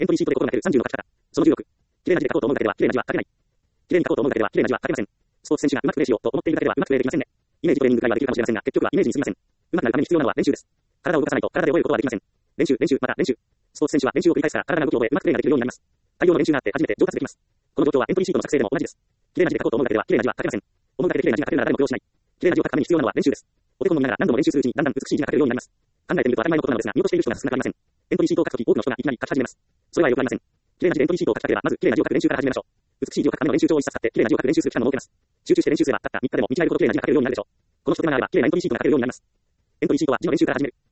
エントリーシートで心がける30の書き方。その16。綺麗な字で書こうと思うだけでは、綺麗な字は書けない。綺麗に書こうと思うだけでは、綺麗な字は書けません。スポーツ選手がうまくプレーしようと思っているだけでは、うまくプレーできませんね。イメージトレーニングぐらいはできるかもしれませんが、結局はイメージに過ぎません。うまくなるために必要なのは練習です。体を動かさないと体で覚えることはできません。練習、練習、また練習。スポーツ選手は練習を繰り返すから体が動きを覚え、うまくプレーができるようになります。大量の練習があって初めて上達できます。この状況はエントリーシートの作成でも同じです。綺麗な字で書こうと思うだけでは、綺麗な字は書けません。思うだけで綺麗な字が書けるなら誰も苦労しない。綺麗な字を書くために必要なのは練習です。お手本を見ながら何度も練習するうちにだんだん美しい字が書けるようになります。考えてみると当たり前のことなのですが、見落としている人が少なくありません。エントリーシートを書くとき多くの人がいきなり書き始めます。それは良くありません。綺麗な字でエントリーシートを書きたければ、まず綺麗な字を書く練習から始めましょう。美しい字を書くための練習帳を一冊買って、綺麗な字を書く練習する期間を設けます。集中して練習すれば、たった3日でも見違えるほど綺麗な字が書けるようになるでしょう。この一手間があれば、綺麗なエントリーシートが書けるようになります。エントリーシートは字の練習から始める。